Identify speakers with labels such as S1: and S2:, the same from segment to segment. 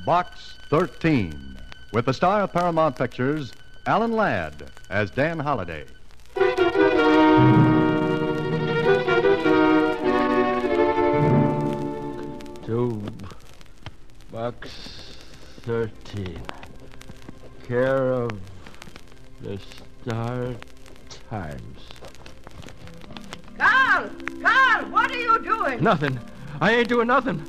S1: Box 13, with the star of Paramount Pictures, Alan Ladd, as Dan Holliday.
S2: To Box 13, care of the Star Times.
S3: Carl, what are you doing?
S2: Nothing. I ain't doing nothing.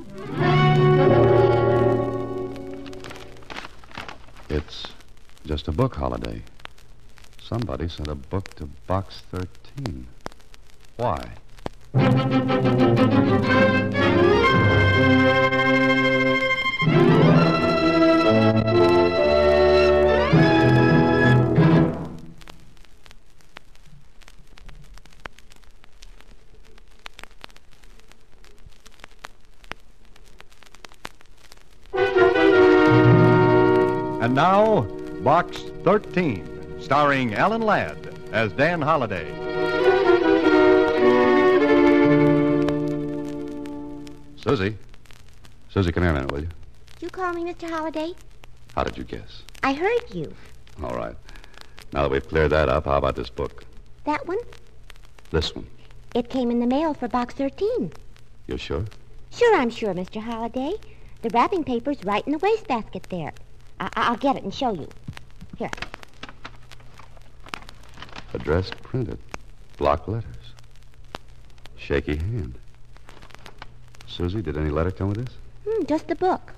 S4: It's just a book, Holiday. Somebody sent a book to Box 13. Why?
S1: And now, Box 13, starring Alan Ladd as Dan Holliday.
S4: Susie. Susie, come here a minute, will you?
S5: You call me Mr. Holliday?
S4: How did you guess?
S5: I heard you.
S4: All right. Now that we've cleared that up, how about this book?
S5: That one?
S4: This one.
S5: It came in the mail for Box 13.
S4: You sure?
S5: Sure, I'm sure, Mr. Holliday. The wrapping paper's right in the wastebasket there. I'll get it and show you. Here.
S4: Address printed. Block letters. Shaky hand. Susie, did any letter come with this?
S5: Just the book.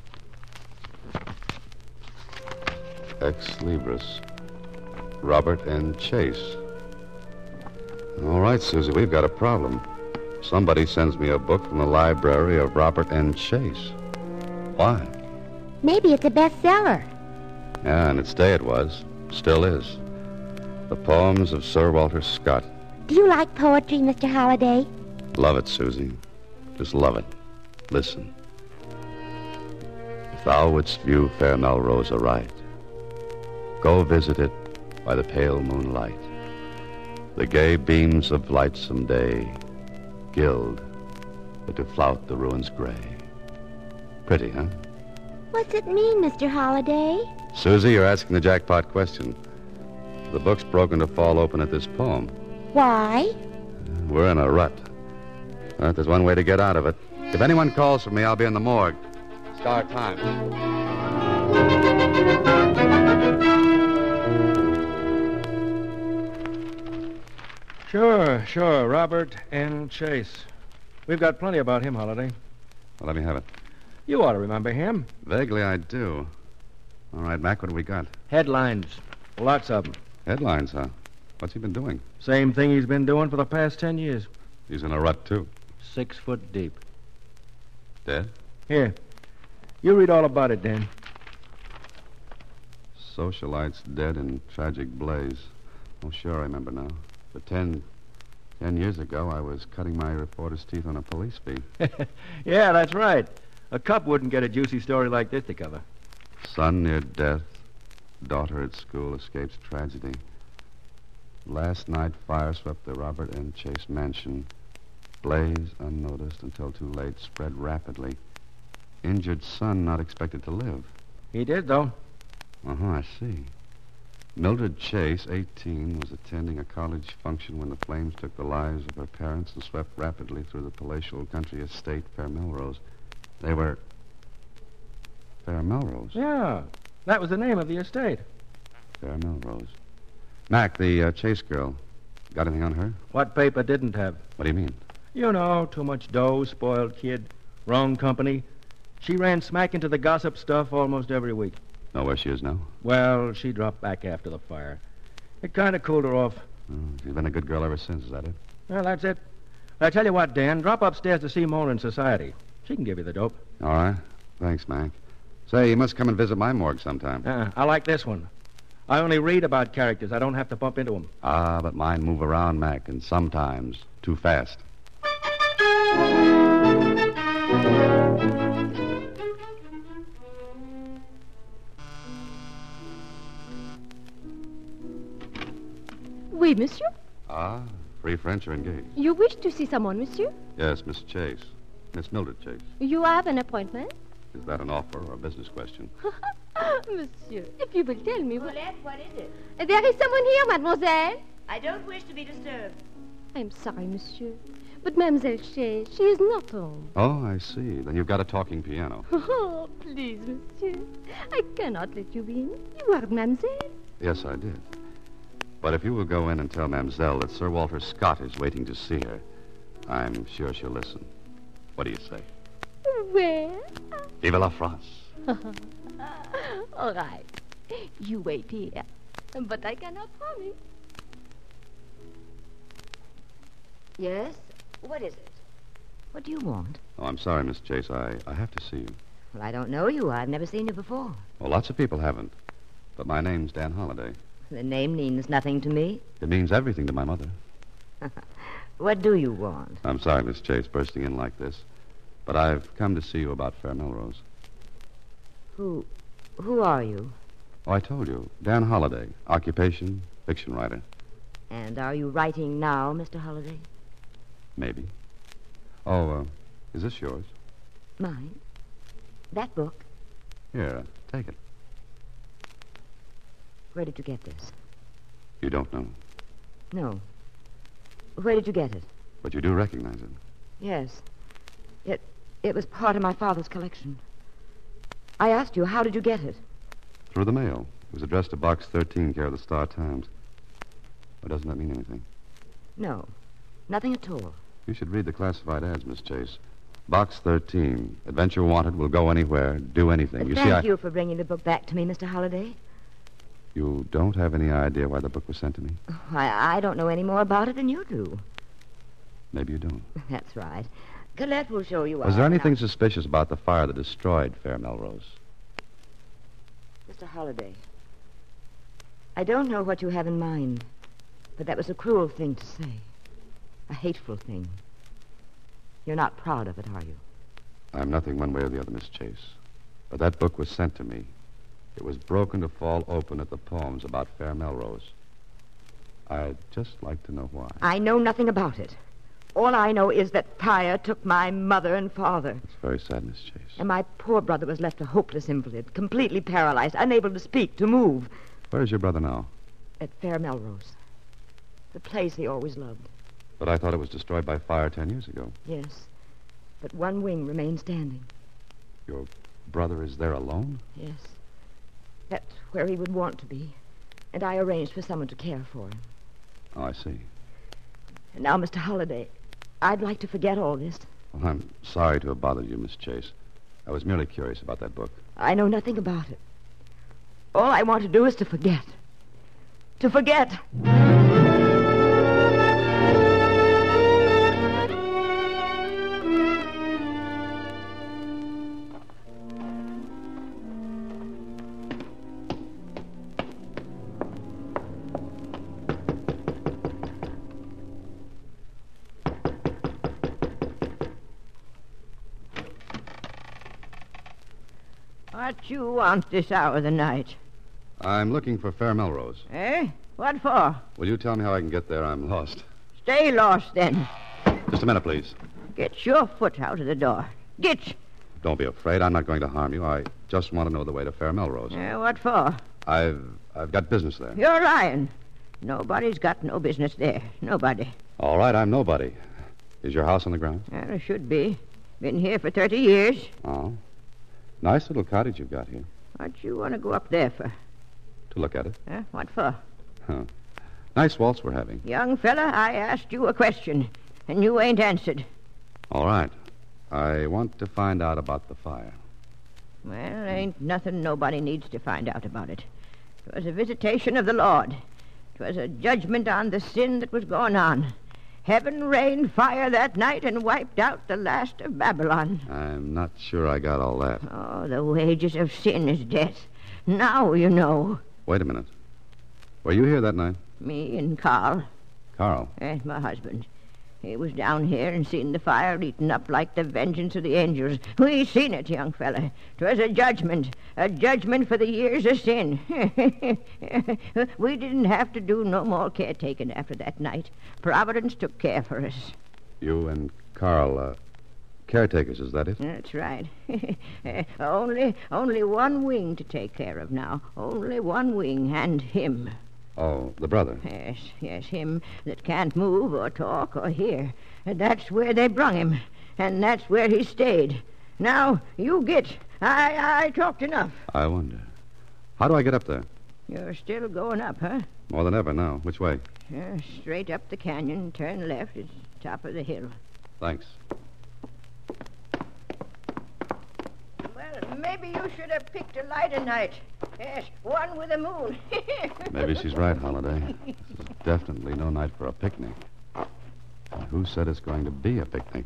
S4: Ex Libris. Robert N. Chase. All right, Susie, we've got a problem. Somebody sends me a book from the library of Robert N. Chase. Why?
S5: Maybe it's a bestseller.
S4: Yeah, in its day it was. Still is. The poems of Sir Walter Scott.
S5: Do you like poetry, Mr. Holliday?
S4: Love it, Susie. Just love it. Listen. If thou wouldst view fair Melrose aright, go visit it by the pale moonlight. The gay beams of lightsome day gild, but to flout the ruins gray. Pretty, huh?
S5: What's it mean, Mr. Holliday?
S4: Susie, you're asking the jackpot question. The book's broken to fall open at this poem.
S5: Why?
S4: We're in a rut. But there's one way to get out of it. If anyone calls for me, I'll be in the morgue. Star Times.
S2: Sure. Robert N. Chase. We've got plenty about him, Holliday.
S4: Well, let me have it.
S2: You ought to remember him.
S4: Vaguely, I do. All right, Mac, what do we got?
S2: Headlines. Lots of them.
S4: Headlines, huh? What's he been doing?
S2: Same thing he's been doing for the past 10 years.
S4: He's in a rut, too.
S2: 6 foot deep.
S4: Dead?
S2: Here. You read all about it, Dan.
S4: Socialites dead in tragic blaze. Oh, sure, I remember now. But 10 years ago, I was cutting my reporter's teeth on a police beat.
S2: Yeah, that's right. A cop wouldn't get a juicy story like this to cover.
S4: Son near death. Daughter at school escapes tragedy. Last night, fire swept the Robert N. Chase mansion. Blaze, unnoticed until too late, spread rapidly. Injured son not expected to live.
S2: He did, though.
S4: I see. Mildred Chase, 18, was attending a college function when the flames took the lives of her parents and swept rapidly through the palatial country estate, Fair Melrose. They were... Fair Melrose?
S2: Yeah, that was the name of the estate.
S4: Fair Melrose. Mac, the Chase girl, got anything on her?
S2: What paper didn't have?
S4: What do you mean?
S2: You know, too much dough, spoiled kid, wrong company. She ran smack into the gossip stuff almost every week.
S4: Know where she is now?
S2: Well, she dropped back after the fire. It kind of cooled her off.
S4: She's been a good girl ever since, is that it?
S2: Well, that's it. I tell you what, Dan, drop upstairs to see Mona in society. She can give you the dope.
S4: All right. Thanks, Mac. Say, you must come and visit my morgue sometime.
S2: I like this one. I only read about characters. I don't have to bump into them.
S4: But mine move around, Mac, and sometimes too fast.
S6: Oui, monsieur?
S4: Free French are engaged.
S6: You wish to see someone, monsieur?
S4: Yes, Miss Chase. Miss Mildred Chase.
S6: You have an appointment?
S4: Is that an offer or a business question?
S6: Monsieur, if you will tell me what...
S3: Colette, what is it?
S6: There is someone here, mademoiselle.
S3: I don't wish to be disturbed.
S6: I'm sorry, monsieur. But Mademoiselle Chase, she is not home.
S4: Oh, I see. Then you've got a talking piano.
S6: Oh, please, monsieur. I cannot let you in. You are mademoiselle.
S4: Yes, I did. But if you will go in and tell Mademoiselle that Sir Walter Scott is waiting to see her, I'm sure she'll listen. What do you say?
S6: Well...
S4: Vive la France.
S6: All right. You wait here. But I cannot promise.
S5: Yes? What is it? What do you want?
S4: Oh, I'm sorry, Miss Chase. I have to see you.
S5: Well, I don't know you. I've never seen you before.
S4: Well, lots of people haven't. But my name's Dan Holliday.
S5: The name means nothing to me.
S4: It means everything to my mother.
S5: What do you want?
S4: I'm sorry, Miss Chase, bursting in like this. But I've come to see you about Fair Melrose.
S5: Who are you?
S4: Oh, I told you. Dan Holliday. Occupation, fiction writer.
S5: And are you writing now, Mr. Holliday?
S4: Maybe. Oh, is this yours?
S5: Mine? That book?
S4: Here, take it.
S5: Where did you get this?
S4: You don't know.
S5: No. Where did you get it?
S4: But you do recognize it.
S5: Yes. It was part of my father's collection. I asked you, how did you get it?
S4: Through the mail. It was addressed to Box 13, care of the Star Times. Or doesn't that mean anything?
S5: No. Nothing at all.
S4: You should read the classified ads, Miss Chase. Box 13. Adventure wanted, will go anywhere, do anything.
S5: Thank you for bringing the book back to me, Mr. Holliday.
S4: You don't have any idea why the book was sent to me?
S5: Oh, I don't know any more about it than you do.
S4: Maybe you don't.
S5: That's right. Colette will show you
S4: Was there anything suspicious about the fire that destroyed Fair Melrose?
S5: Mr. Holliday, I don't know what you have in mind, but that was a cruel thing to say. A hateful thing. You're not proud of it, are you?
S4: I'm nothing one way or the other, Miss Chase. But that book was sent to me. It was broken to fall open at the poems about Fair Melrose. I'd just like to know why.
S5: I know nothing about it. All I know is that fire took my mother and father.
S4: It's very sad, Miss Chase.
S5: And my poor brother was left a hopeless invalid, completely paralyzed, unable to speak, to move.
S4: Where's your brother now?
S5: At Fair Melrose. The place he always loved.
S4: But I thought it was destroyed by fire 10 years ago.
S5: Yes. But one wing remains standing.
S4: Your brother is there alone?
S5: Yes. That's where he would want to be. And I arranged for someone to care for him.
S4: Oh, I see.
S5: And now, Mr. Holliday, I'd like to forget all this.
S4: Well, I'm sorry to have bothered you, Miss Chase. I was merely curious about that book.
S5: I know nothing about it. All I want to do is to forget. To forget.
S3: What you want this hour of the night?
S4: I'm looking for Fair Melrose.
S3: Eh? What for?
S4: Will you tell me how I can get there? I'm lost.
S3: Stay lost, then.
S4: Just a minute, please.
S3: Get your foot out of the door. Get.
S4: Don't be afraid. I'm not going to harm you. I just want to know the way to Fair Melrose.
S3: What for?
S4: I've got business there.
S3: You're lying. Nobody's got no business there. Nobody.
S4: All right, I'm nobody. Is your house on the ground?
S3: Well, it should be. Been here for 30 years.
S4: Oh. Nice little cottage you've got here.
S3: What you want to go up there for?
S4: To look at it.
S3: What for?
S4: Huh. Nice waltz we're having.
S3: Young fella, I asked you a question, and you ain't answered.
S4: All right. I want to find out about the fire.
S3: Well, ain't nothing nobody needs to find out about it. 'Twas a visitation of the Lord. 'Twas a judgment on the sin that was going on. Heaven rained fire that night and wiped out the last of Babylon.
S4: I'm not sure I got all that.
S3: Oh, the wages of sin is death. Now you know.
S4: Wait a minute. Were you here that night?
S3: Me and Carl.
S4: Carl?
S3: My husband. He was down here and seen the fire eaten up like the vengeance of the angels. We seen it, young fella. 'Twas a judgment for the years of sin. We didn't have to do no more caretaking after that night. Providence took care for us.
S4: You and Carl caretakers, is that it?
S3: That's right. Only one wing to take care of now. Only one wing, and him.
S4: Oh, the brother.
S3: Yes, him that can't move or talk or hear. That's where they brung him, and that's where he stayed. Now, you get. I talked enough.
S4: I wonder. How do I get up there?
S3: You're still going up, huh?
S4: More than ever now. Which way?
S3: Straight up the canyon, turn left. It's top of the hill.
S4: Thanks.
S3: Well, maybe you should have picked a lighter night. Yes, one with a moon.
S4: Maybe she's right, Holiday. This is definitely no night for a picnic. And who said it's going to be a picnic?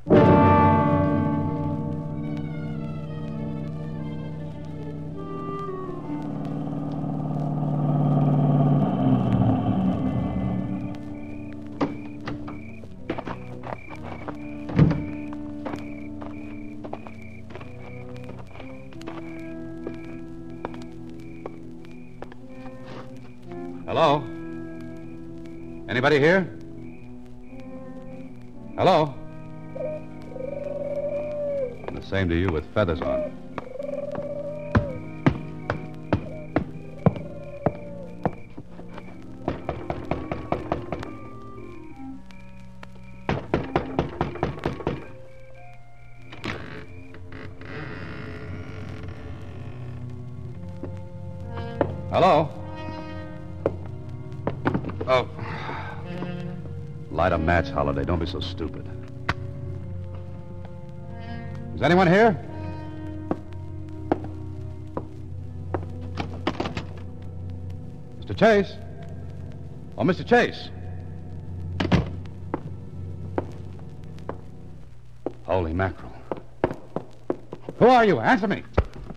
S4: Hello? Anybody here? Hello? And the same to you with feathers on. Hello? Oh. Light a match, Holiday. Don't be so stupid. Is anyone here? Mr. Chase? Oh, Mr. Chase. Holy mackerel. Who are you? Answer me.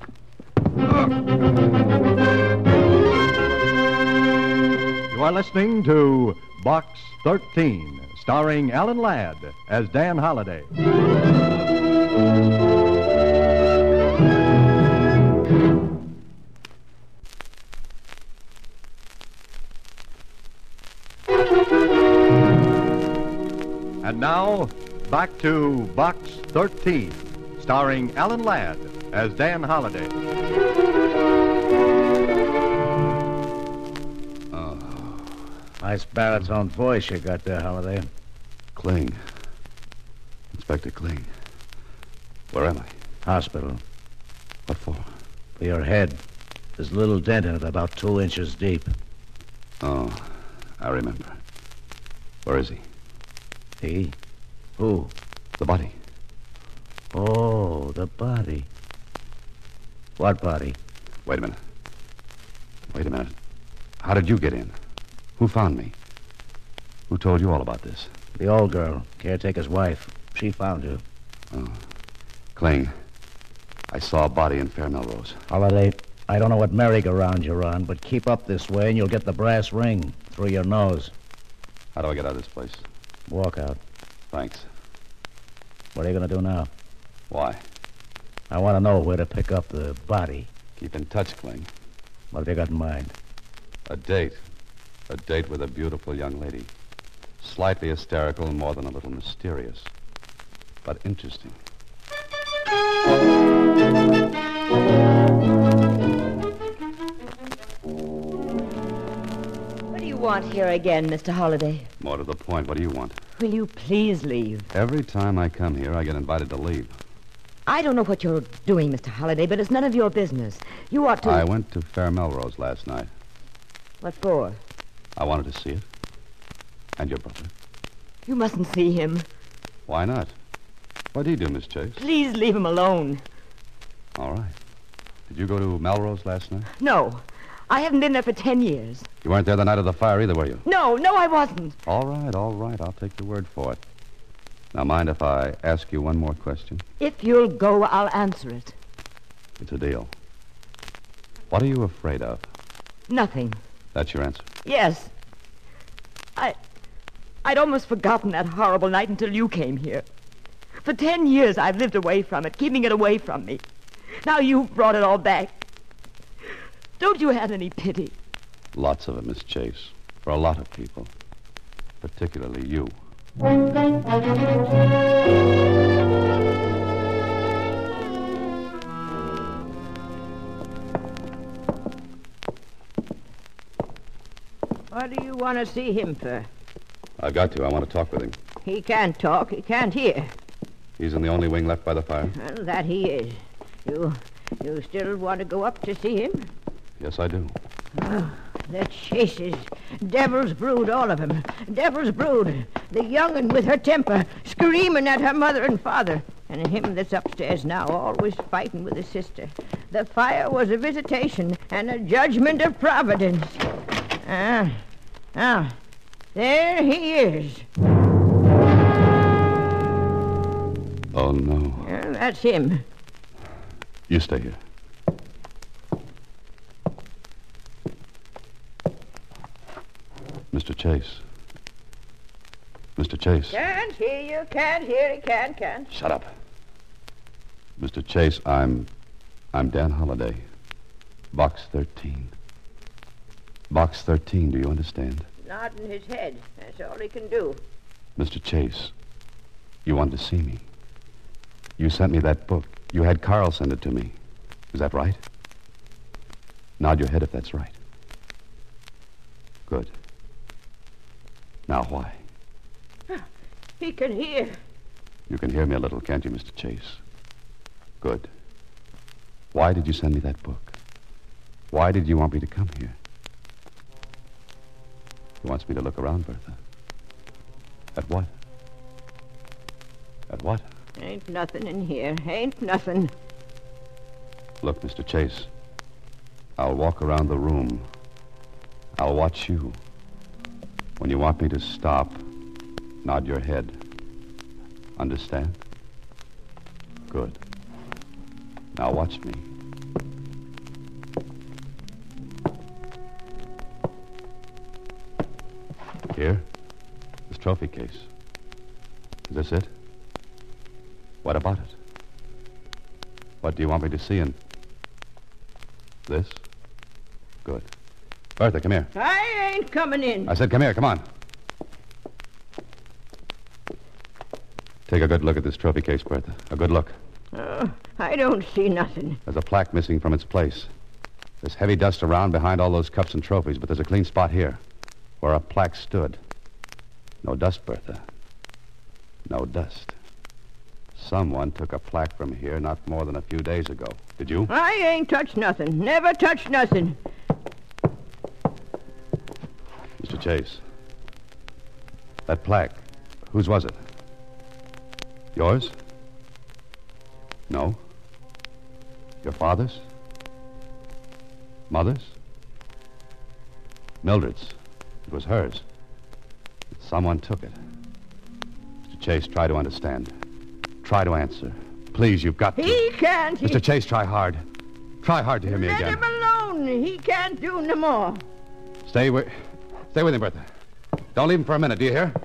S1: You are listening to Box 13, starring Alan Ladd as Dan Holliday. And now, back to Box 13, starring Alan Ladd as Dan Holliday.
S2: Nice baritone voice you got there, Holiday.
S4: Kling. Inspector Kling. Where am I?
S2: Hospital.
S4: What for?
S2: For your head. There's a little dent in it about 2 inches deep.
S4: Oh, I remember. Where is he?
S2: He? Who?
S4: The body.
S2: Oh, the body. What body?
S4: Wait a minute. Wait a minute. How did you get in? Who found me? Who told you all about this?
S2: The old girl, caretaker's wife. She found you.
S4: Oh. Kling, I saw a body in Fair Melrose.
S2: Holiday, I don't know what merry-go-round you're on, but keep up this way and you'll get the brass ring through your nose.
S4: How do I get out of this place?
S2: Walk out.
S4: Thanks.
S2: What are you going to do now?
S4: Why?
S2: I want to know where to pick up the body.
S4: Keep in touch, Kling.
S2: What have you got in mind?
S4: A date. A date with a beautiful young lady. Slightly hysterical and more than a little mysterious. But interesting.
S5: What do you want here again, Mr. Holliday?
S4: More to the point, what do you want?
S5: Will you please leave?
S4: Every time I come here, I get invited to leave.
S5: I don't know what you're doing, Mr. Holliday, but it's none of your business. You ought to...
S4: I went to Fair Melrose last night.
S5: What for?
S4: I wanted to see it. And your brother.
S5: You mustn't see him.
S4: Why not? What'd he do, Miss Chase?
S5: Please leave him alone.
S4: All right. Did you go to Melrose last night?
S5: No. I haven't been there for 10 years.
S4: You weren't there the night of the fire either, were you?
S5: No, I wasn't.
S4: All right. I'll take your word for it. Now, mind if I ask you one more question?
S5: If you'll go, I'll answer it.
S4: It's a deal. What are you afraid of?
S5: Nothing.
S4: That's your answer?
S5: Yes. I'd almost forgotten that horrible night until you came here. For 10 years I've lived away from it, keeping it away from me. Now you've brought it all back. Don't you have any pity?
S4: Lots of it, Miss Chase. For a lot of people. Particularly you.
S3: What do you want to see him for?
S4: I've got to. I want to talk with him.
S3: He can't talk. He can't hear.
S4: He's in the only wing left by the fire?
S3: Well, that he is. You still want to go up to see him?
S4: Yes, I do.
S3: Oh, the chases. Devil's brood, all of them. Devil's brood. The young'un with her temper, screaming at her mother and father. And him that's upstairs now, always fighting with his sister. The fire was a visitation and a judgment of Providence. There he is.
S4: Oh, no.
S3: That's him.
S4: You stay here. Mr. Chase. Mr. Chase.
S3: Can't hear you, can't hear you, can't.
S4: Shut up. Mr. Chase, I'm Dan Holliday. Box 13. Box 13, do you understand?
S3: Nodding his head. That's all he can do.
S4: Mr. Chase, you wanted to see me. You sent me that book. You had Carl send it to me. Is that right? Nod your head if that's right. Good. Now, why?
S3: He can hear.
S4: You can hear me a little, can't you, Mr. Chase? Good. Why did you send me that book? Why did you want me to come here? He wants me to look around, Bertha. At what? At what?
S3: Ain't nothing in here. Ain't nothing.
S4: Look, Mr. Chase, I'll walk around the room. I'll watch you. When you want me to stop, nod your head. Understand? Good. Now watch me. Here? This trophy case. Is this it? What about it? What do you want me to see in this? Good. Bertha, come here.
S3: I ain't coming in.
S4: I said come here, come on. Take a good look at this trophy case, Bertha. A good look.
S3: Oh, I don't see nothing.
S4: There's a plaque missing from its place. There's heavy dust around behind all those cups and trophies, but there's a clean spot here where a plaque stood. No dust, Bertha. No dust. Someone took a plaque from here not more than a few days ago. Did you?
S3: I ain't touched nothing. Never touched nothing.
S4: Mr. Chase. That plaque, whose was it? Yours? No. Your father's? Mother's? Mildred's. It was hers. Someone took it. Mr. Chase, try to understand. Try to answer. Please, you've got to.
S3: He can't.
S4: Mr. Chase, try hard. Try hard to hear me
S3: Let
S4: again.
S3: him alone. He can't do no more.
S4: Stay with him, Bertha. Don't leave him for a minute, do you hear?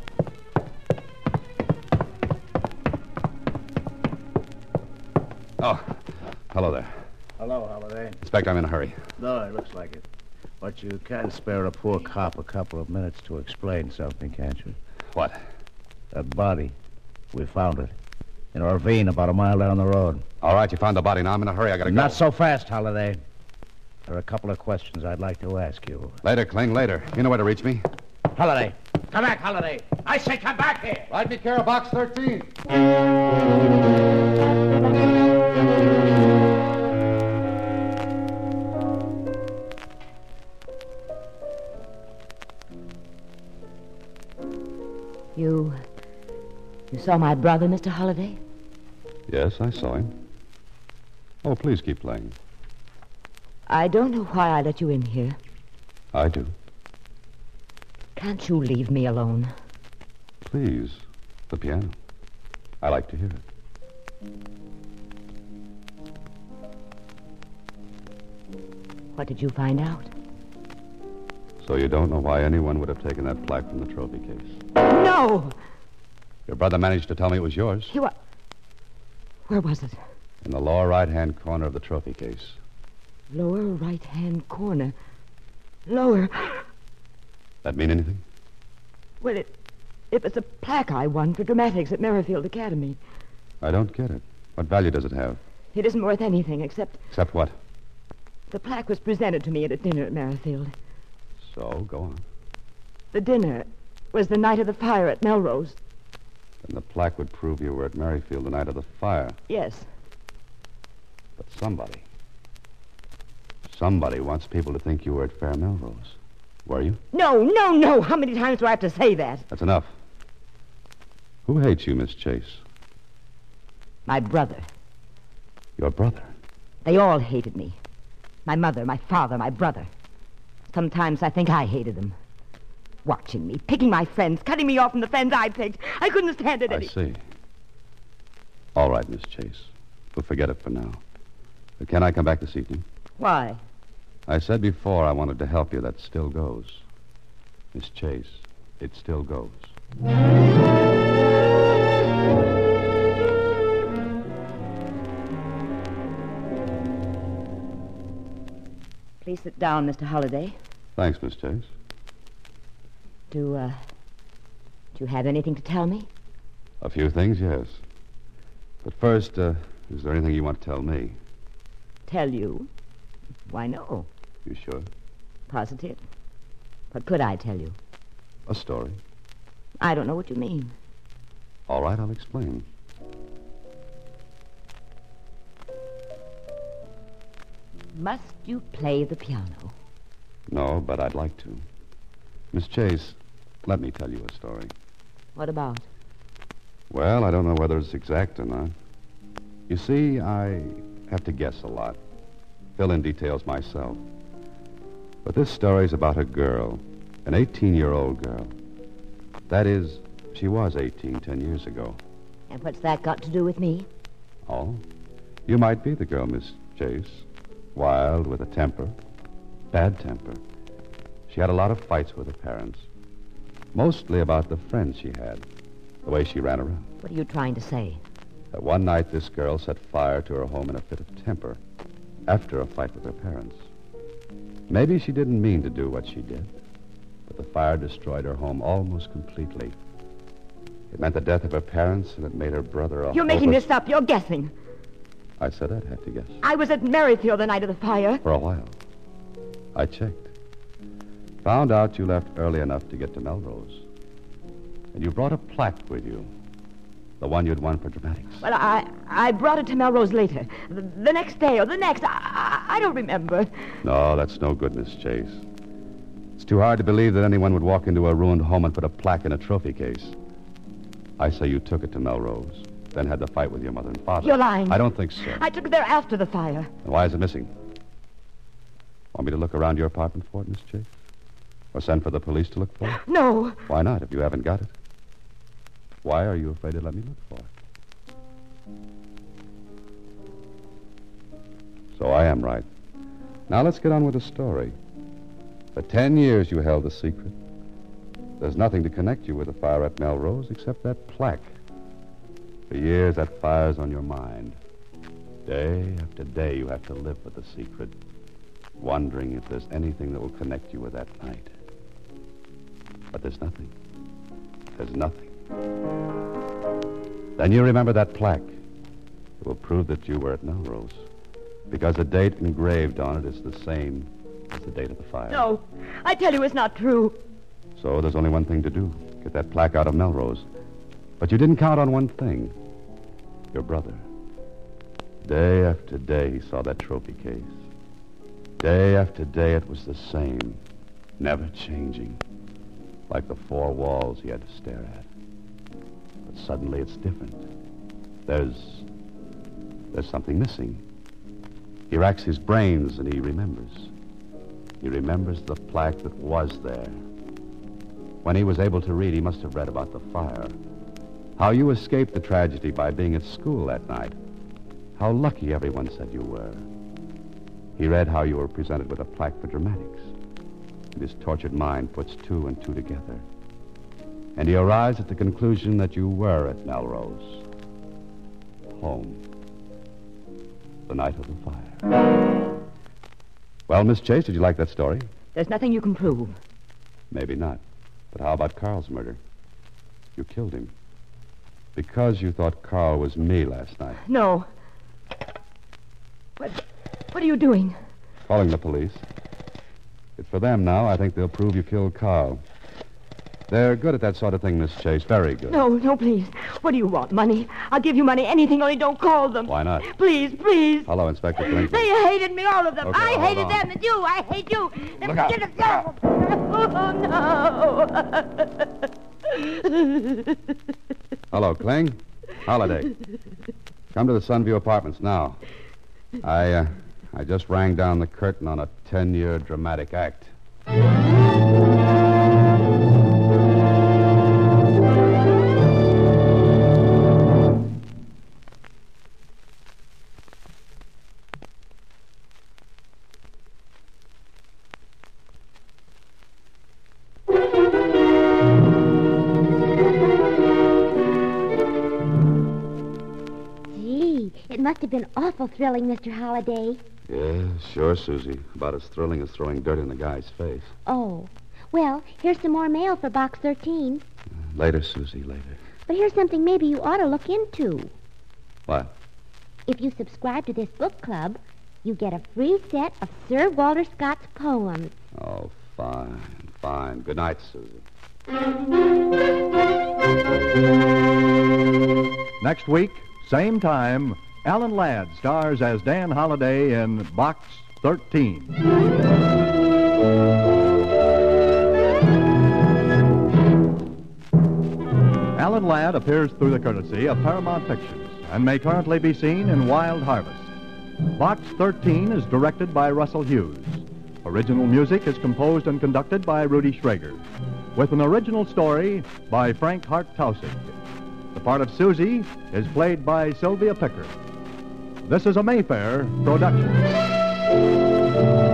S4: Oh, hello there.
S7: Hello, Holliday.
S4: Inspector, I'm in a hurry.
S7: No, it looks like it. But you can spare a poor cop a couple of minutes to explain something, can't you?
S4: What?
S7: That body. We found it. In a ravine about a mile down the road.
S4: All right, you found the body. Now I'm in a hurry. I gotta go.
S7: Not so fast, Holliday. There are a couple of questions I'd like to ask you.
S4: Later, Kling, later. You know where to reach me.
S7: Holliday! Come back, Holliday! I say come back here!
S4: Right, be careful, box 13.
S5: You saw my brother, Mr. Holliday?
S4: Yes, I saw him. Oh, please keep playing.
S5: I don't know why I let you in here.
S4: I do.
S5: Can't you leave me alone?
S4: Please. The piano. I like to hear it.
S5: What did you find out?
S4: So you don't know why anyone would have taken that plaque from the trophy case?
S3: No!
S4: Your brother managed to tell me it was yours.
S5: Where was it?
S4: In the lower right-hand corner of the trophy case.
S5: Lower right-hand corner. Lower.
S4: That mean anything?
S5: Well, It was a plaque I won for dramatics at Merrifield Academy.
S4: I don't get it. What value does it have?
S5: It isn't worth anything except
S4: Except what?
S5: the plaque was presented to me at a dinner at Merrifield.
S4: So, go on.
S5: The dinner was the night of the fire at Melrose.
S4: Then the plaque would prove you were at Merrifield the night of the fire.
S5: Yes.
S4: But somebody wants people to think you were at Fair Melrose. Were you?
S5: No. How many times do I have to say that?
S4: That's enough. Who hates you, Miss Chase?
S5: My brother.
S4: Your brother.
S5: They all hated me. My mother, my father, my brother. Sometimes I think I hated them. Watching me, picking my friends, cutting me off from the friends I picked. I couldn't stand it
S4: I see. All right, Miss Chase. We'll forget it for now. But can I come back this evening?
S5: Why?
S4: I said before I wanted to help you. That still goes. Miss Chase, it still goes.
S5: Please sit down, Mr. Holliday.
S4: Thanks, Miss Chase.
S5: Do you have anything to tell me?
S4: A few things, yes. But first, is there anything you want to tell me?
S5: Tell you? Why, no.
S4: You sure?
S5: Positive. What could I tell you?
S4: A story.
S5: I don't know what you mean.
S4: All right, I'll explain.
S5: Must you play the piano?
S4: No, but I'd like to. Miss Chase, let me tell you a story.
S5: What about?
S4: Well, I don't know whether it's exact or not. You see, I have to guess a lot. Fill in details myself. But this story's about a girl, an 18-year-old girl. That is, she was 18 10 years ago.
S5: And what's that got to do with me?
S4: Oh? You might be the girl, Miss Chase. Wild, with a temper. Bad temper. She had a lot of fights with her parents. Mostly about the friends she had. The way she ran around.
S5: What are you trying to say?
S4: That one night this girl set fire to her home in a fit of temper. After a fight with her parents. Maybe she didn't mean to do what she did. But the fire destroyed her home almost completely. It meant the death of her parents, and it made her brother a
S5: You're making
S4: hopeless-
S5: this up. You're guessing.
S4: I said I'd have to guess.
S5: I was at Merrifield the night of the fire.
S4: For a while. I checked. Found out you left early enough to get to Melrose. And you brought a plaque with you. The one you'd won for dramatics.
S5: Well, I brought it to Melrose later. The next day or the next. I don't remember.
S4: No, that's no good, Miss Chase. It's too hard to believe that anyone would walk into a ruined home and put a plaque in a trophy case. I say you took it to Melrose, then had the fight with your mother and father.
S5: You're lying.
S4: I don't think so.
S5: I took it there after the fire.
S4: And why is it missing? Want me to look around your apartment for it, Miss Chase? Or send for the police to look for it?
S5: No.
S4: Why not, if you haven't got it? Why are you afraid to let me look for it? So I am right. Now let's get on with the story. For 10 years you held the secret. There's nothing to connect you with the fire at Melrose except that plaque. For years that fire's on your mind. Day after day you have to live with the secret, wondering if there's anything that will connect you with that night. But there's nothing. There's nothing. Then you remember that plaque. It will prove that you were at Melrose. Because the date engraved on it is the same as the date of the fire.
S5: No. I tell you it's not true.
S4: So there's only one thing to do. Get that plaque out of Melrose. But you didn't count on one thing. Your brother. Day after day he saw that trophy case. Day after day it was the same. Never changing. Like the four walls he had to stare at. But suddenly it's different. There's something missing. He racks his brains and he remembers. He remembers the plaque that was there. When he was able to read, he must have read about the fire. How you escaped the tragedy by being at school that night. How lucky everyone said you were. He read how you were presented with a plaque for dramatics. And his tortured mind puts two and two together. And he arrives at the conclusion that you were at Melrose. Home. The night of the fire. Well, Miss Chase, did you like that story?
S5: There's nothing you can prove.
S4: Maybe not. But how about Carl's murder? You killed him. Because you thought Carl was me last night.
S5: No. What are you doing?
S4: Calling the police. It's for them now. I think they'll prove you killed Carl. They're good at that sort of thing, Miss Chase. Very good.
S5: No, please. What do you want? Money? I'll give you money, anything, only don't call them.
S4: Why not?
S5: Please.
S4: Hello, Inspector Blinkley.
S3: They hated me, all of them.
S4: Okay,
S3: I
S4: hold
S3: hated
S4: on.
S3: them, and you. I hate you.
S4: Look out.
S3: Oh, no.
S4: Hello, Kling. Holiday. Come to the Sunview Apartments now. I just rang down the curtain on a 10-year dramatic act.
S6: Gee, it must have been awful thrilling, Mr. Holliday.
S4: Yeah, sure, Susie. About as thrilling as throwing dirt in the guy's face.
S6: Oh. Well, here's some more mail for Box 13.
S4: Later, Susie, later.
S6: But here's something maybe you ought to look into.
S4: What?
S6: If you subscribe to this book club, you get a free set of Sir Walter Scott's poems.
S4: Oh, fine. Good night, Susie.
S1: Next week, same time, Alan Ladd stars as Dan Holliday in Box 13. Alan Ladd appears through the courtesy of Paramount Pictures and may currently be seen in Wild Harvest. Box 13 is directed by Russell Hughes. Original music is composed and conducted by Rudy Schrager, with an original story by Frank Hart Tausig. The part of Susie is played by Sylvia Picker. This is a Mayfair production.